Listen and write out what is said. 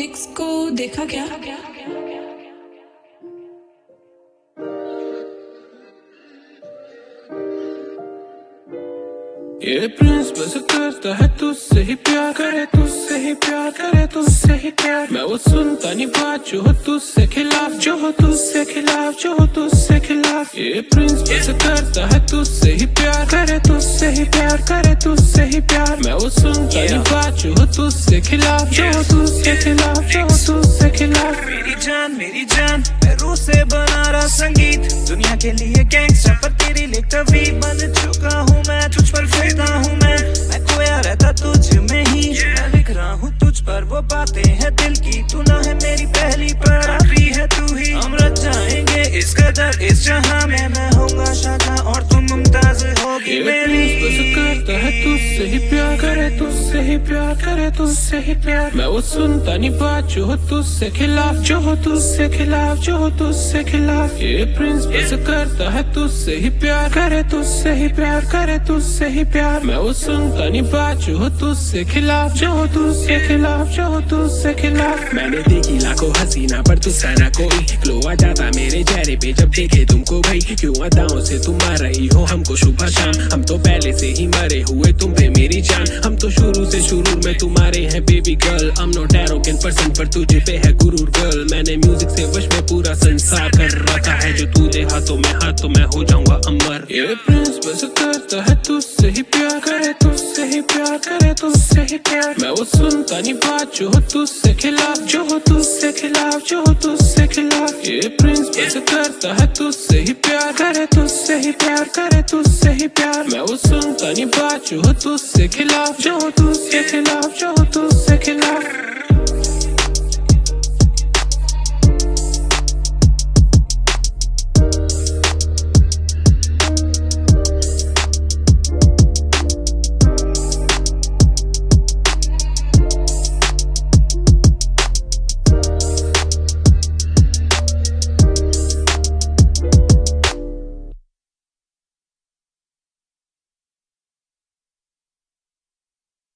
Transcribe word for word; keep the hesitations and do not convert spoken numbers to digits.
X को देखा क्या? ये प्रिंस बस करता है तुझसे ही प्यार, करे तुझसे ही प्यार, करे तुझसे ही प्यार। मैं वो सुनता नहीं बात जो हो तुझसे खिलाफ, जो हो तुझसे खिलाफ, जो हो तुझसे खिलाफ। ये प्रिंस बस करता है तुझसे ही प्यार, करे तुझसे ही प्यार, करे तुझसे ही प्यार। मैं वो सुनता नहीं बात जो हो तुझसे खिलाफ, जो हो तुझसे खिलाफ, जो हो तुझसे खिलाफ। मेरी जान मेरी जान मैं रूह से बना रहा संगीत, दुनिया के लिए गैंगस्टर पर तेरी लिखता भी बन चुका हूँ मैं, तुझ पर फिदा हूँ मैं मैं खोया रहता तुझ में ही। मैं लिख रहा हूँ तुझ पर वो बातें हैं दिल की, तू ना है मेरी पहली पर आखिरी है तू ही। हम रच जाएंगे इस कदर इस जहां में, मैं होऊंगा शाहजहां और तुम मुमताज होगी मेरी। बस करता है तुझसे ही प्यार, करे तुझसे ही प्यार, करे तुझसे ही प्यार। मैं वो सुनता नहीं बात जो हो तुझसे खिलाफ, जो हो तुझसे खिलाफ, जो हो तुझसे खिलाफ। ये प्रिंस बस करता है तुझसे ही प्यार, करे तुझसे ही प्यार, करे तुझसे ही प्यार। मैं वो सुनता नहीं बात जो हो तुझसे खिलाफ, जो हो तुझसे खिलाफ, जो हो तुझसे खिलाफ। मैंने देखी लाखों हसीना पर तुझसा ना कोई, ग्लो आ जाता मेरे चेहरे पे जब देखे तुमको भाई। क्यों अदाओं से तुम आ रही हो हमको सुबह शाम, हम तो पहले से ही मरे हुए तुम पे मेरी जान। हम तो शुरू से शुरू में तुम्हारे हैं baby girl, I'm not arrogant person पर तुझे पे है गुरूर गर्ल। मैंने म्यूजिक से वश में पूरा संसार कर रखा है, जो तू दे हाथों में हाथ तो मैं हो जाऊंगा अमर। ये प्रिंस बस करता है तुझसे ही प्यार, करे तुझसे ही प्यार, करे तुझसे ही प्यार। मैं वो सुनता नहीं बात जो हो तुझसे खिलाफ, जो हो तुझसे खिलाफ, जो हो तुझसे खिलाफ। ये प्रिंस बस करता है तुझसे ही प्यार, करे तुझसे ही प्यार, करे तुझसे ही प्यार। मैं वो सुनता नहीं बात जो हो तुझसे खिलाफ, जो हो तुझसे खिलाफ, जो हो तुझसे खिलाफ।